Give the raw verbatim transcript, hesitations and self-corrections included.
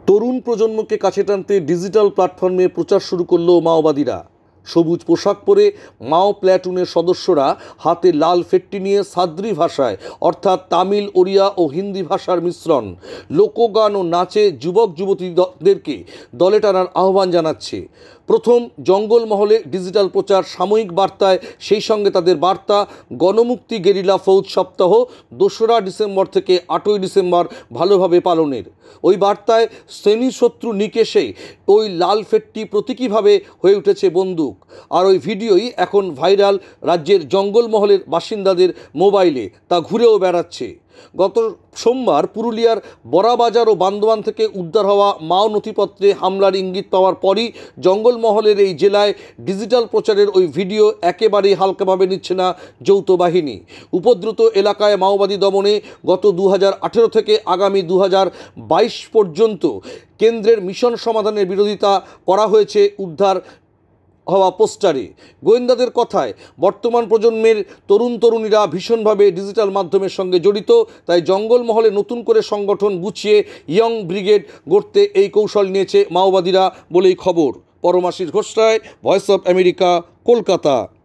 তরুণ প্রজন্মকে কাছে টানতে ডিজিটাল প্ল্যাটফর্মে প্রচার শুরু করল মাওবাদীরা। সবুজ পোশাক পরে মাও প্ল্যাটুনের সদস্যরা হাতে লাল ফেট্টি নিয়ে সাদ্রি ভাষায় অর্থাৎ তামিল, ওড়িয়া ও হিন্দি ভাষার মিশ্রণ লোকগান ও নাচে যুবক যুবতীদেরকে দলে টানার আহ্বান জানাচ্ছে। প্রথম জঙ্গলমহলে ডিজিটাল প্রচার, সাময়িক বার্তায় সেই সঙ্গে তাদের বার্তা গণমুক্তি গেরিলা ফৌজ সপ্তাহ দোসরা ডিসেম্বর থেকে আটই ডিসেম্বর ভালোভাবে পালনের। ওই বার্তায় শ্রেণীশত্রু নিকেশে ওই লাল ফেটটি প্রতীকীভাবে হয়ে উঠেছে বন্দুক। আর ওই ভিডিওই এখন ভাইরাল রাজ্যের জঙ্গলমহলের বাসিন্দাদের মোবাইলে, তা ঘুরেও বেড়াচ্ছে। গত সোমবার পুরুলিয়ার বড়াবাজার ও বান্দোয়ান থেকে উদ্ধার হওয়া মাও নথিপত্রে হামলার ইঙ্গিত পাওয়ার পরই জঙ্গলমহলের এই জেলায় ডিজিটাল প্রচারের ওই ভিডিও একেবারেই হালকাভাবে নিচ্ছে না যৌথ বাহিনী। উপদ্রুত এলাকায় মাওবাদী দমনে গত দু হাজার আঠেরো থেকে আগামী দু হাজার বাইশ পর্যন্ত কেন্দ্রের মিশন সমাধানের বিরোধিতা করা হয়েছে উদ্ধার হওয়া পোস্টারে। গোয়েন্দাদের কথায় বর্তমান প্রজন্মের তরুণ তরুণীরা ভীষণভাবে ডিজিটাল মাধ্যমের সঙ্গে জড়িত, তাই জঙ্গলমহলে নতুন করে সংগঠন গুছিয়ে ইয়ং ব্রিগেড গড়তে এই কৌশল নিয়েছে মাওবাদীরা বলেই খবর। Paramashis Ghosh Roy, voice of America, Kolkata.